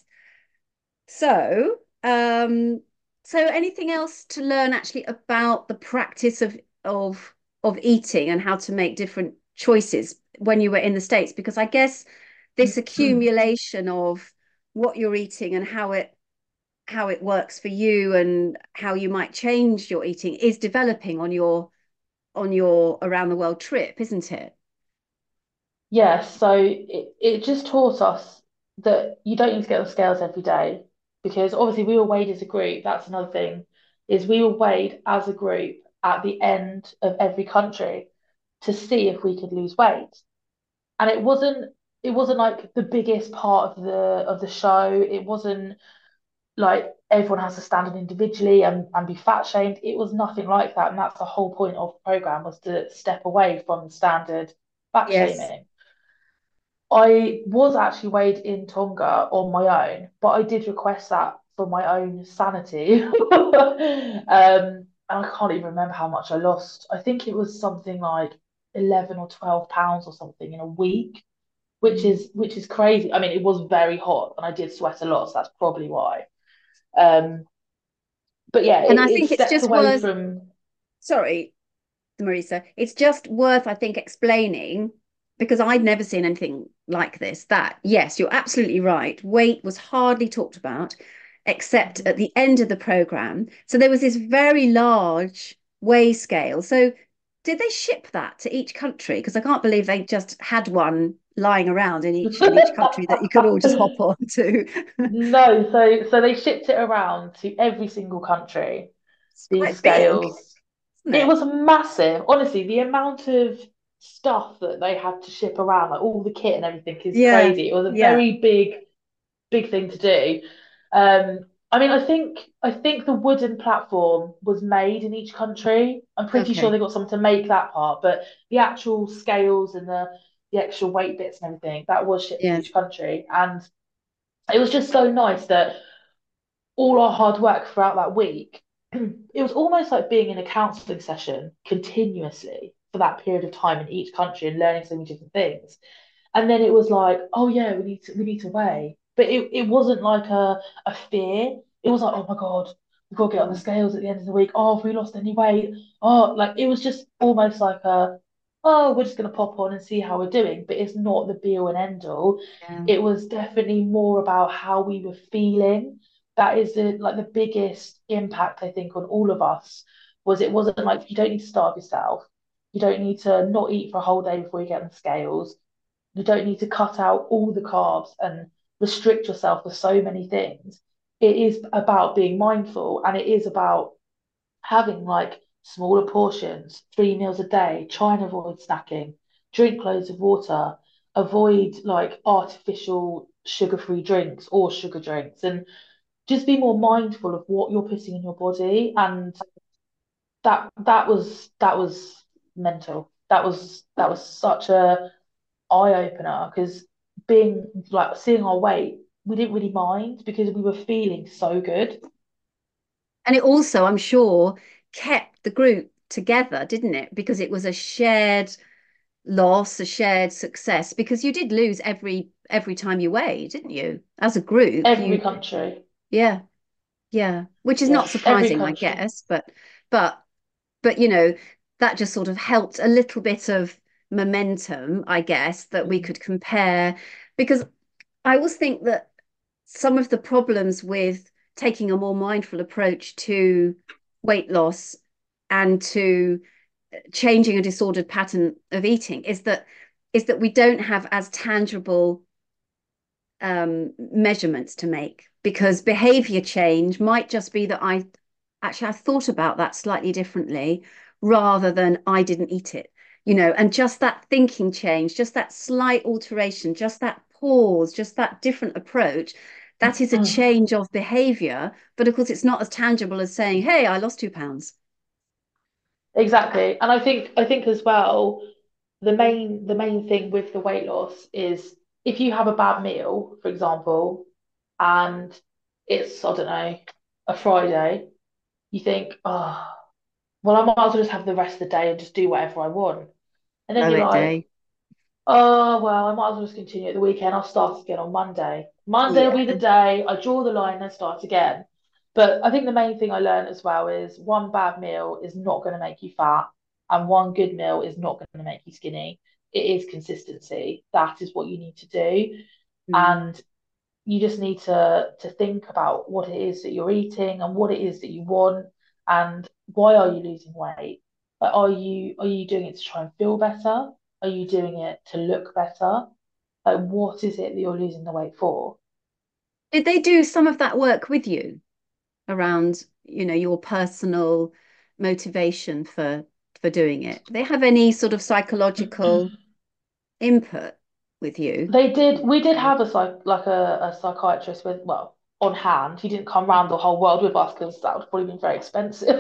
So, um, so anything else to learn actually about the practice of of of eating and how to make different choices when you were in the States? Because I guess this accumulation of what you're eating and how it how it works for you and how you might change your eating is developing on your on your around the world trip, isn't it? Yeah, so it, it just taught us that you don't need to get on the scales every day because obviously we were weighed as a group. That's another thing, is we were weighed as a group at the end of every country to see if we could lose weight. And it wasn't it wasn't like the biggest part of the of the show. It wasn't like everyone has to stand on individually and, and be fat shamed. It was nothing like that. And that's the whole point of the program was to step away from the standard fat Yes. shaming. I was actually weighed in Tonga on my own, but I did request that for my own sanity. Um, and I can't even remember how much I lost. I think it was something like eleven or twelve pounds or something in a week, which Mm. is which is crazy. I mean, it was very hot and I did sweat a lot, so that's probably why. Um, but yeah, And it, I it think it's stepped just away worth, from sorry, Marisa, it's just worth, I think, explaining because I'd never seen anything like this. That, yes, you're absolutely right. Weight was hardly talked about except Mhm. at the end of the program. So there was this very large weigh scale. So did they ship that to each country? Because I can't believe they just had one lying around in each in each country that you could all just hop on to. No, so so they shipped it around to every single country, It's these quite big, scales. isn't It it? was massive. Honestly, the amount of stuff that they had to ship around, like all the kit and everything, is Yeah, crazy. It was a yeah. very big, big thing to do. Um, I mean, I think I think the wooden platform was made in each country. I'm pretty sure Okay. they got someone to make that part, but the actual scales and the the extra weight bits and everything, that was shipped to Yes. each country. And it was just so nice that all our hard work throughout that week, it was almost like being in a counselling session continuously. for that period of time in each country and learning so many different things. And then it was like, oh yeah, we need to we need to weigh. But it, it wasn't like a, a fear. It was like, oh my God, we've got to get on the Mm. scales at the end of the week. Oh, have we lost any weight? Oh, like it was just almost like a, oh, we're just gonna pop on and see how we're doing. But it's not the be all and end all. Yeah. It was definitely more about how we were feeling. That is the like the biggest impact, I think, on all of us was it wasn't like you don't need to starve yourself. You don't need to not eat for a whole day before you get on the scales. You don't need to cut out all the carbs and restrict yourself for so many things. It is about being mindful and it is about having like smaller portions, three meals a day, try and avoid snacking, drink loads of water, avoid like artificial sugar-free drinks or sugar drinks, and just be more mindful of what you're putting in your body. And that that was that was mental. That was that was such a eye opener because being like seeing our weight, we didn't really mind because we were feeling so good. And it also, I'm sure, kept the group together, didn't it? Because it was a shared loss, a shared success. Because you did lose every every time you weighed, didn't you? As a group, Every you, country, yeah, yeah, which is yeah, not every surprising, I country. guess, but but but you know, that just sort of helped a little bit of momentum, I guess, that we Mm. could compare. Because I always think that some of the problems with taking a more mindful approach to weight loss and to changing a disordered pattern of eating is that is that we don't have as tangible um, measurements to make, because behavior change might just be that I actually I thought about that slightly differently rather than I didn't eat it, you know, and just that thinking change, just that slight alteration, just that pause, just that different approach. That is a change of behavior, but of course it's not as tangible as saying, hey, I lost two pounds. Exactly. And I think I think as well, the main the main thing with the weight loss is if you have a bad meal, for example, and it's, I don't know, a Friday, you think, oh, well, I might as well just have the rest of the day and just do whatever I want. And then Blow you're it like, day. oh, well, I might as well just continue at the weekend. I'll start again on Monday. Monday will Yeah. be the day I draw the line and start again. But I think the main thing I learned as well is one bad meal is not going to make you fat, and one good meal is not going to make you skinny. It is consistency. That is what you need to do. Mm. And you just need to to think about what it is that you're eating and what it is that you want and why are you losing weight? Like, are you are you doing it to try and feel better? Are you doing it to look better? Like, what is it that you're losing the weight for? Did they do some of that work with you around, you know, your personal motivation for for doing it? Do they have any sort of psychological input with you? They did. We did have a psych, like a, a psychiatrist with, well, on hand. He didn't come round the whole world with us because that would probably been very expensive.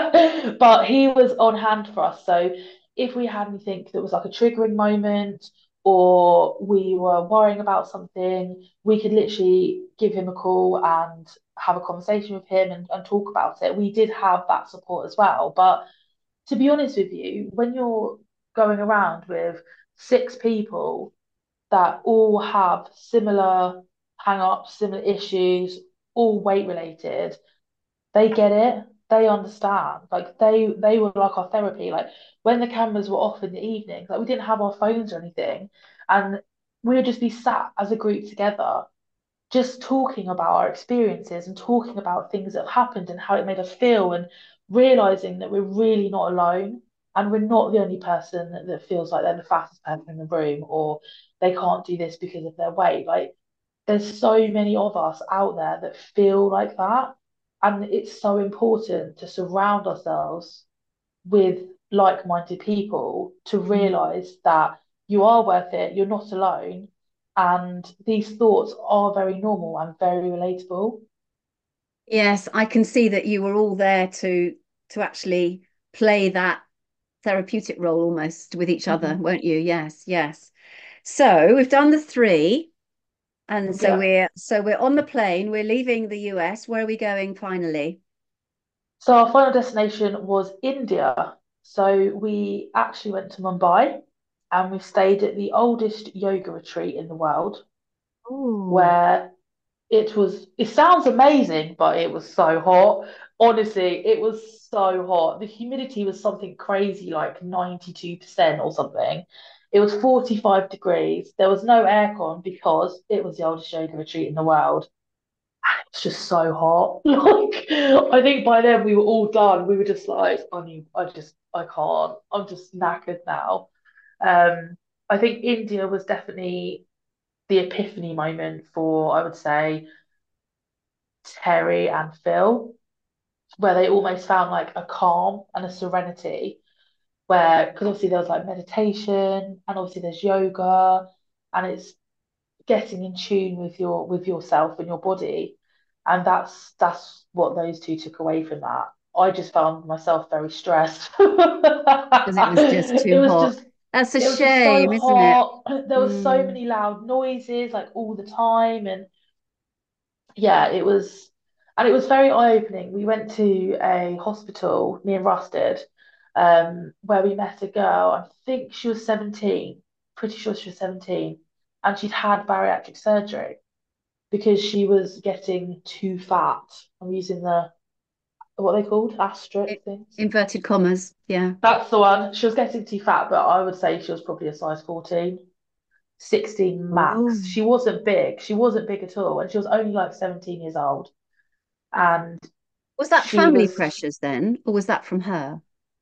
But he was on hand for us. So if we had anything that was like a triggering moment or we were worrying about something, we could literally give him a call and have a conversation with him and, and talk about it. We did have that support as well. But to be honest with you, when you're going around with six people that all have similar hang-ups, similar issues, all weight related, they get it. They understand. Like they they were like our therapy. Like when the cameras were off in the evenings, like we didn't have our phones or anything, and we would just be sat as a group together just talking about our experiences and talking about things that have happened and how it made us feel and realizing that we're really not alone and we're not the only person that, that feels like they're the fattest person in the room or they can't do this because of their weight. Like there's so many of us out there that feel like that. And it's so important to surround ourselves with like-minded people to Mm. realize that you are worth it, you're not alone, and these thoughts are very normal and very relatable. Yes, I can see that you were all there to to actually play that therapeutic role almost with each other, Mhm. weren't you? Yes, yes. So we've done the three, and so Yeah. we're so we're on the plane. We're leaving the U S. Where are we going finally? So our final destination was India. So we actually went to Mumbai and we stayed at the oldest yoga retreat in the world, Oh, where it was, it sounds amazing, but it was so hot. Honestly, it was so hot. The humidity was something crazy, like ninety-two percent or something. It was forty-five degrees. There was no aircon because it was the oldest yoga retreat in the world. It's just so hot. Like, I think by then we were all done. We were just like, I need, I just, I can't. I'm just knackered now. Um, I think India was definitely the epiphany moment for, I would say, Terry and Phil, where they almost found like a calm and a serenity. Where, because obviously there was like meditation, and obviously there's yoga, and it's getting in tune with your with yourself and your body, and that's that's what those two took away from that. I just found myself very stressed. because it was just It too was hot. just That's a it was just so shame, isn't it? hot. There was so Mm. many loud noises like all the time, and yeah, it was, and it was very eye-opening. We went to a hospital, me and Russ did, um, where we met a girl. I think she was seventeen, pretty sure she was seventeen, and she'd had bariatric surgery because she was getting too fat. I'm using the, what are they called? Asterisk It, things. inverted commas. Yeah. That's the one. She was getting too fat, but I would say she was probably a size fourteen, sixteen Oh. max. She wasn't big. She wasn't big at all. And she was only like seventeen years old. And Was that she family was, pressures then, or was that from her?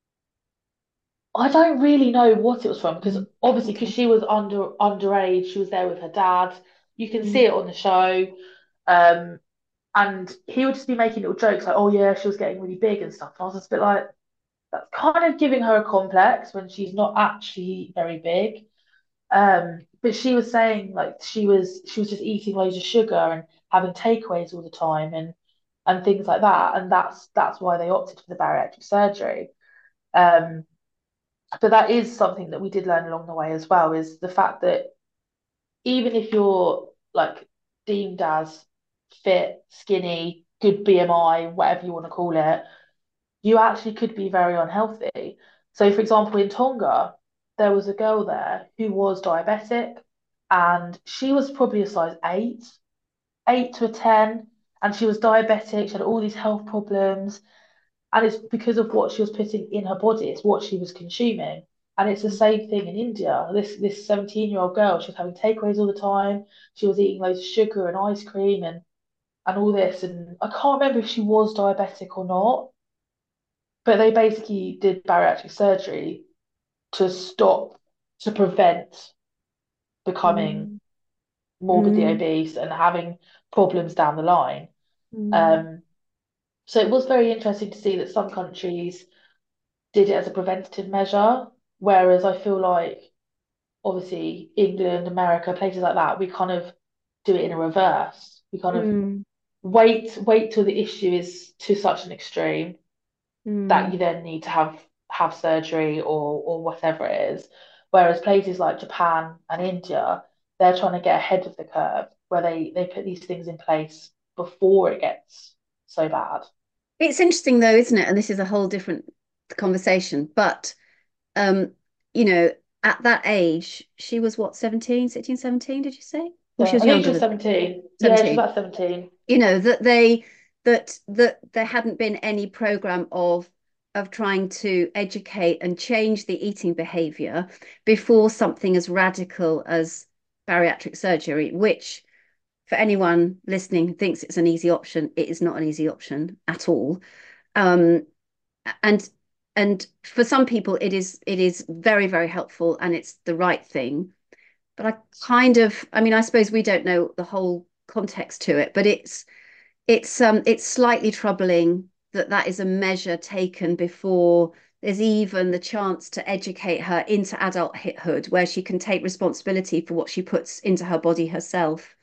I don't really know what it was from because Mm. obviously because Okay. she was under underage, she was there with her dad. You can see Mm. it on the show. Um, and he would just be making little jokes like, "Oh yeah, she was getting really big and stuff." And I was just a bit like, that's kind of giving her a complex when she's not actually very big. Um, but she was saying like she was she was just eating loads of sugar and having takeaways all the time and and things like that. And that's that's why they opted for the bariatric surgery. Um, but that is something that we did learn along the way as well, is the fact that even if you're like deemed as fit, skinny, good B M I, whatever you want to call it, you actually could be very unhealthy. So, for example, in Tonga, there was a girl there who was diabetic, and she was probably a size eight, eight to a ten, and she was diabetic. She had all these health problems, and it's because of what she was putting in her body, it's what she was consuming. And it's the Mm. same thing in India. This this seventeen year old girl, she was having takeaways all the time. She was eating loads of sugar and ice cream and and all this. And I can't remember if she was diabetic or not, but they basically did bariatric surgery to stop, to prevent becoming Mm. morbidly Mm. obese and having problems down the line. Mm. Um, so it was very interesting to see that some countries did it as a preventative measure, whereas I feel like obviously England, America, places like that, we kind of do it in a reverse. We kind of Mm. wait, wait till the issue is to such an extreme that Mm. you then need to have have surgery or or whatever it is. Whereas places like Japan and India, they're trying to get ahead of the curve where they they put these things in place before it gets so bad. It's interesting though, isn't it? And this is a whole different conversation. But um, you know, at that age, she was what, seventeen, sixteen, seventeen, did you say? Or she Yeah, was I think younger she was than seventeen. Yeah, she's seventeen. about seventeen. You know, that they that that there hadn't been any program of of trying to educate and change the eating behavior before something as radical as bariatric surgery, which for anyone listening who thinks it's an easy option, it is not an easy option at all. Um, and and for some people it is it is very, very helpful and it's the right thing. But I kind of, I mean, I suppose we don't know the whole context to it, but it's it's um it's slightly troubling that that is a measure taken before there's even the chance to educate her into adulthood where she can take responsibility for what she puts into her body herself.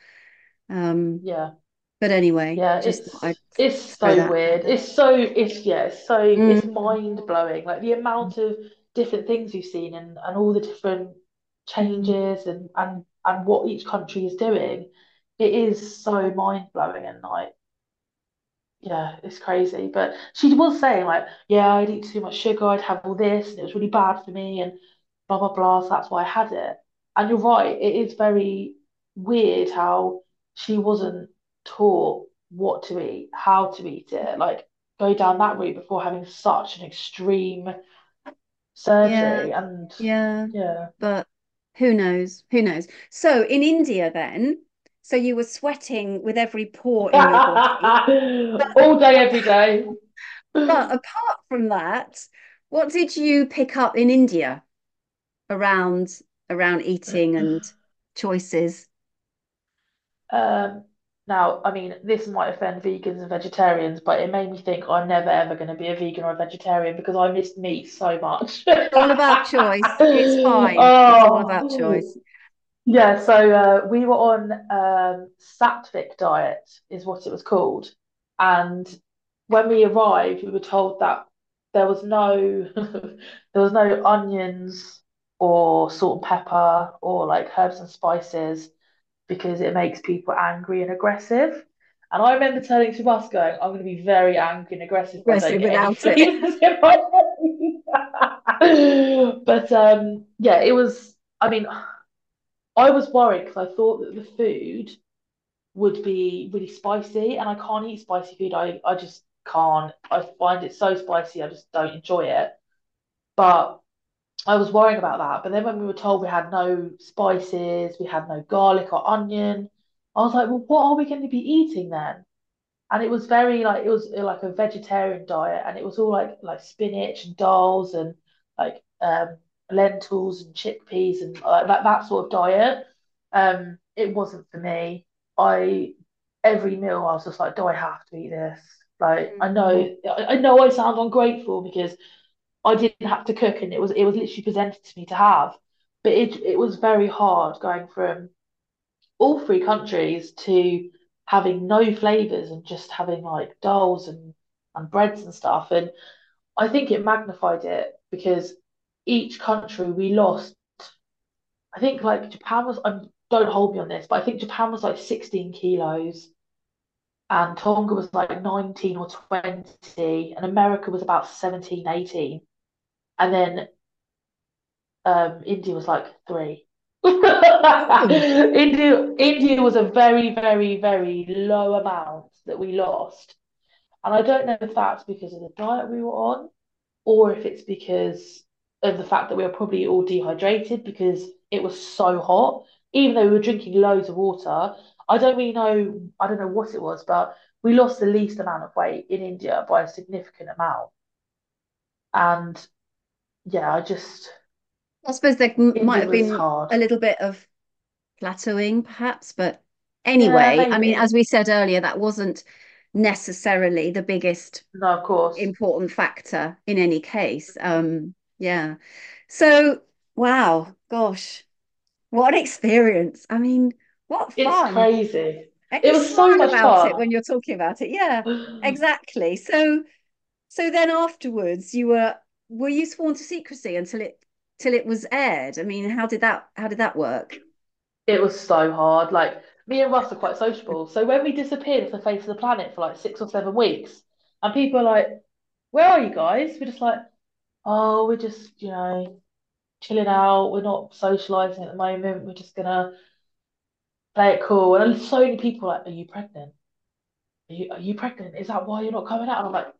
Um, Yeah. but anyway, Yeah, just thought I'd it's it's throw so that out weird. there. It's so it's yeah, it's so it's Mm, mind blowing. Like the amount of different things we've seen and and all the different mm. changes and and and what each country is doing. It is so mind blowing and like yeah, it's crazy. But she was saying like, yeah, I'd eat too much sugar, I'd have all this, and it was really bad for me, and blah blah blah. So that's why I had it. And you're right, it is very weird how she wasn't taught what to eat, how to eat it, like go down that route before having such an extreme Yeah, surgery. And yeah. yeah. But who knows? Who knows? So in India then, so you were sweating with every pore in your body. All day, every day. But apart from that, what did you pick up in India around around eating and choices? Um, Now, I mean, this might offend vegans and vegetarians, but it made me think I'm never ever going to be a vegan or a vegetarian because I miss meat so much. It's all about choice. It's fine. It's all about Oh, choice. yeah. So uh, we were on um, Sattvic diet, is what it was called, and when we arrived, we were told that there was no there was no onions or salt and pepper or like herbs and spices because it makes people angry and aggressive. And I remember turning to Russ going, I'm going to be very angry and aggressive if I don't Aggressive get any without it. flavors in my food. But um, yeah, it was, I mean, I was worried because I thought that the food would be really spicy and I can't eat spicy food. I, I just can't. I find it so spicy, I just don't enjoy it. But I was worrying about that. But then when we were told we had no spices, we had no garlic or onion, I was like, well, what are we going to be eating then? And it was very like it was uh, like a vegetarian diet, and it was all like like spinach and dals and like um lentils and chickpeas and like that that sort of diet. Um, it wasn't for me. I every meal I was just like, do I have to eat this? Like I Mm. know I I know I sound ungrateful because I didn't have to cook and it was it was literally presented to me to have. But it it was very hard going from all three countries to having no flavors and just having like dals and and breads and stuff. And I think it magnified it because each country we lost. I think like Japan was. Um, don't hold me on this, but I think Japan was like sixteen kilos and Tonga was like nineteen or twenty and America was about seventeen, eighteen. And then um, India was like three. Oh, India, India was a very, very, very low amount that we lost. And I don't know if that's because of the diet we were on or if it's because of the fact that we were probably all dehydrated because it was so hot. Even though we were drinking loads of water, I don't really know, I don't know what it was, but we lost the least amount of weight in India by a significant amount. And yeah, I just, I suppose there m- might India have was been hard. a little bit of plateauing, perhaps. But Yeah, anyway, I mean, maybe. as we said earlier, that wasn't necessarily the biggest No, of course. important factor in any case. Um, yeah. So, wow, gosh, what an experience. I mean, what It's fun. crazy. And It you was so smile much about it fun. when you're talking about it. Yeah, exactly. So, so then afterwards, you were were you sworn to secrecy until it till it was aired? I mean, how did that how did that work? It was so hard. Like me and Russ are quite sociable. So when we disappeared off the face of the planet for like six or seven weeks, and people are like, "Where are you guys?" We're just like, "Oh, we're just, you know, chilling out. We're not socializing at the moment. We're just gonna play it cool." And then so many people are like, "Are you pregnant? Are you are you pregnant? Is that why you're not coming out?" And I'm like,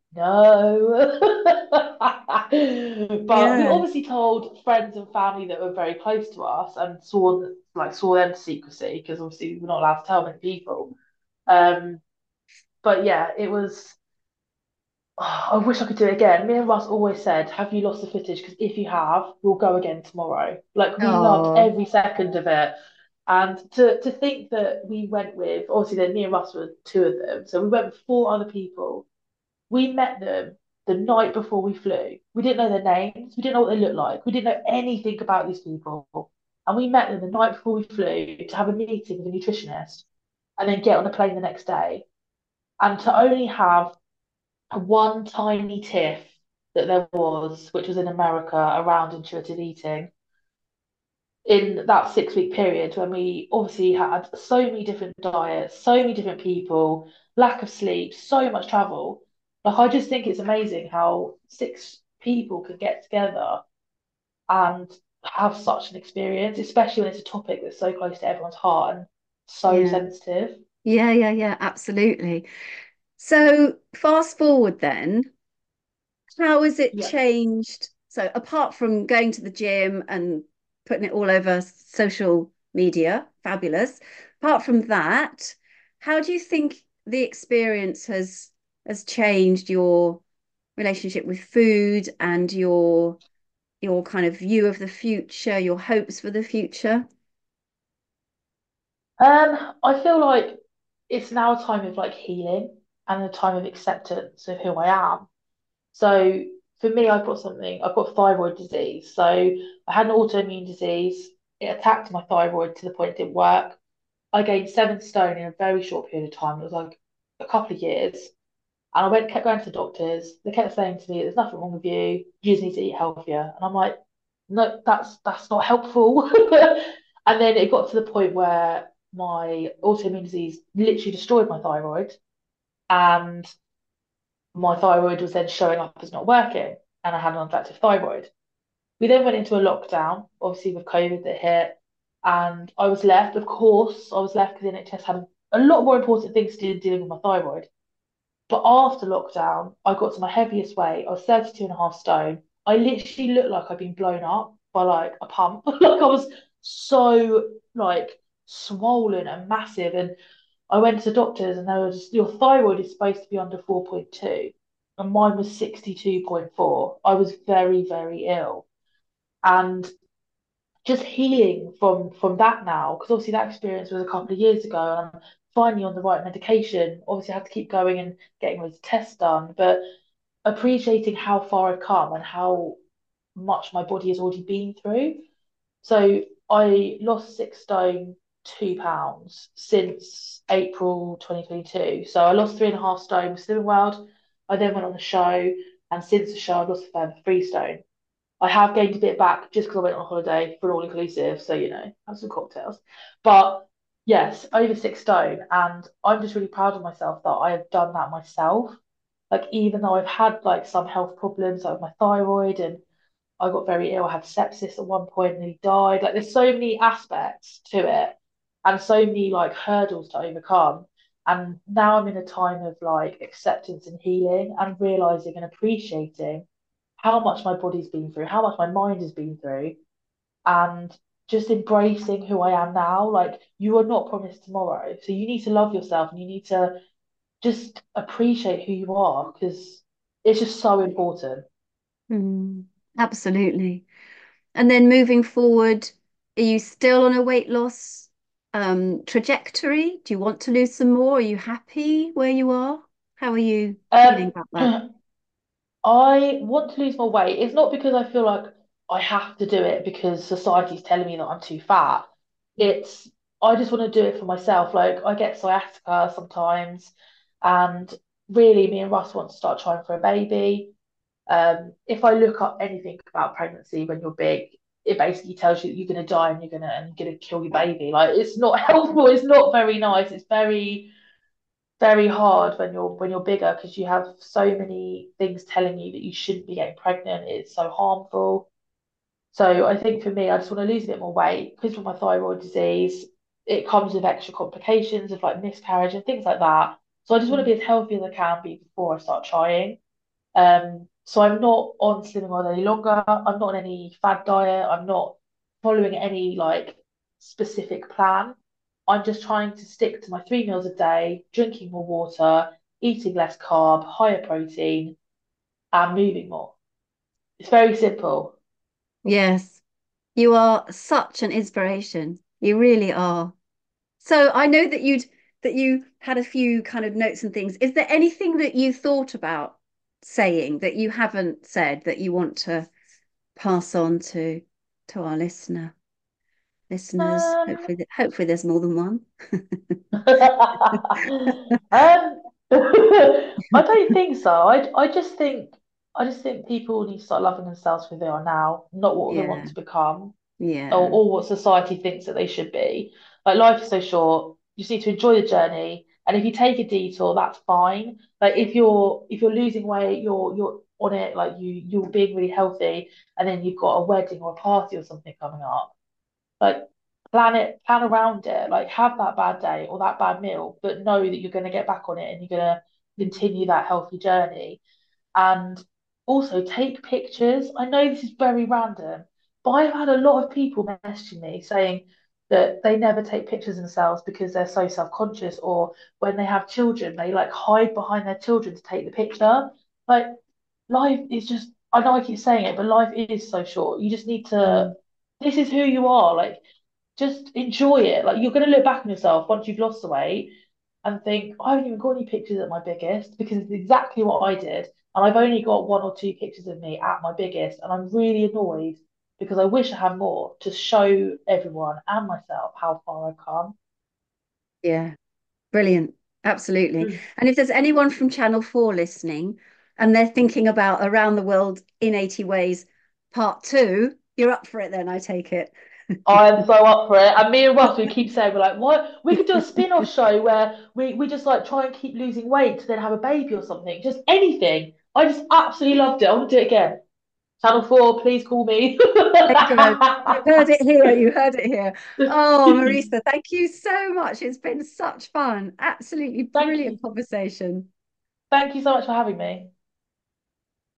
"No." But we Yeah. obviously told friends and family that were very close to us and swore like swore them to secrecy because obviously we're not allowed to tell many people. Um, but yeah, it was. Oh, I wish I could do it again. Me and Russ always said, "Have you lost the footage? Because if you have, we'll go again tomorrow." Like we loved Oh, every second of it. And to to think that we went with obviously then me and Russ were two of them, so we went with four other people. We met them the night before we flew. We didn't know their names. We didn't know what they looked like. We didn't know anything about these people. And we met them the night before we flew to have a meeting with a nutritionist and then get on a plane the next day. And to only have one tiny tiff that there was, which was in America around intuitive eating, in that six week period when we obviously had so many different diets, so many different people, lack of sleep, so much travel. Like I just think it's amazing how six people can get together and have such an experience, especially when it's a topic that's so close to everyone's heart and so Yeah. sensitive. Yeah, yeah, yeah, absolutely. So fast forward then, how has it Yeah. changed? So apart from going to the gym and putting it all over social media, fabulous. Apart from that, how do you think the experience has has changed your relationship with food and your your kind of view of the future, your hopes for the future? Um, I feel like it's now a time of like healing and a time of acceptance of who I am. So for me, I've got something, I've got thyroid disease. So I had an autoimmune disease. It attacked my thyroid to the point it didn't work. I gained seven stone in a very short period of time. It was like a couple of years. And I went, kept going to the doctors. They kept saying to me, "There's nothing wrong with you. You just need to eat healthier." And I'm like, "No, that's that's not helpful." And then it got to the point where my autoimmune disease literally destroyed my thyroid, and my thyroid was then showing up as not working, and I had an underactive thyroid. We then went into a lockdown, obviously with COVID that hit, and I was left. Of course, I was left because the N H S had a lot more important things to do dealing with my thyroid. But after lockdown, I got to my heaviest weight. I was thirty-two and a half stone. I literally looked like I'd been blown up by like a pump. Like I was so like swollen and massive. And I went to the doctors and they were just, your thyroid is supposed to be under four point two. And mine was sixty-two point four. I was very, very ill. And just healing from from that now, because obviously that experience was a couple of years ago, and I'm finally on the right medication. Obviously, I had to keep going and getting those tests done, but appreciating how far I've come and how much my body has already been through. So I lost six stone, two pounds since April twenty twenty-two. So I lost three and a half stone with Slimming World. I then went on the show, and since the show, I've lost a further three stone. I have gained a bit back just because I went on holiday for an all inclusive, so you know, have some cocktails. But yes, over six stone, and I'm just really proud of myself that I have done that myself. Like even though I've had like some health problems, like with my thyroid, and I got very ill, I had sepsis at one point and he died. Like there's so many aspects to it and so many like hurdles to overcome. And now I'm in a time of like acceptance and healing and realizing and appreciating how much my body's been through, how much my mind has been through, and just embracing who I am now. Like, you are not promised tomorrow. So you need to love yourself and you need to just appreciate who you are because it's just so important. Mm, absolutely. And then moving forward, are you still on a weight loss um, trajectory? Do you want to lose some more? Are you happy where you are? How are you feeling Um, about that? I want to lose more weight. It's not because I feel like I have to do it because society's telling me that I'm too fat. It's I just want to do it for myself. Like I get sciatica sometimes, and really, me and Russ want to start trying for a baby. Um, if I look up anything about pregnancy when you're big, it basically tells you that you're gonna die and you're gonna and you're gonna kill your baby. Like it's not helpful. It's not very nice. It's very very hard when you're when you're bigger because you have so many things telling you that you shouldn't be getting pregnant. It's so harmful. So I think for me, I just want to lose a bit more weight because of my thyroid disease. It comes with extra complications of like miscarriage and things like that. So I just want to Mm. be as healthy as I can be before I start trying. Um, so I'm not on Slimming World any longer. I'm not on any fad diet. I'm not following any like specific plan. I'm just trying to stick to my three meals a day, drinking more water, eating less carb, higher protein, and moving more. It's very simple. Yes, you are such an inspiration. You really are. So I know that you'd that you had a few kind of notes and things. Is there anything that you thought about saying that you haven't said that you want to pass on to to our listener listeners? Um, Hopefully, hopefully there's more than one. um, I don't think so. I, I just think I just think people need to start loving themselves who they are now, not what they want Yeah, to become. or, Yeah. or what society thinks that they should be. Like life is so short. You just need to enjoy the journey. And if you take a detour, that's fine. Like if you're if you're losing weight, you're you're on it, like you you're being really healthy, and then you've got a wedding or a party or something coming up. Like plan it, plan around it. Like have that bad day or that bad meal, but know that you're going to get back on it and you're going to continue that healthy journey. And also take pictures. I know this is very random, but I've had a lot of people messaging me saying that they never take pictures of themselves because they're so self-conscious, or when they have children, they like hide behind their children to take the picture. Like life is just, I know I keep saying it, but life is so short. You just need to, Mm. this is who you are. Like just enjoy it. Like you're going to look back on yourself once you've lost the weight and think, I haven't even got any pictures at my biggest because it's exactly what I did. And I've only got one or two pictures of me at my biggest. And I'm really annoyed because I wish I had more to show everyone and myself how far I've come. Yeah. Brilliant. Absolutely. Mm. And if there's anyone from Channel four listening and they're thinking about Around the World in eighty Ways Part Two, you're up for it then, I take it. I'm so up for it. And me and Russ, we keep saying, we're like, what? We could do a spin-off show where we, we just like try and keep losing weight to then have a baby or something. Just anything. I just absolutely loved it. I want to do it again. Channel four, please call me. Excellent. You heard it here. You heard it here. Oh, Marisa, thank you so much. It's been such fun. Absolutely Thank you. brilliant conversation. Thank you so much for having me.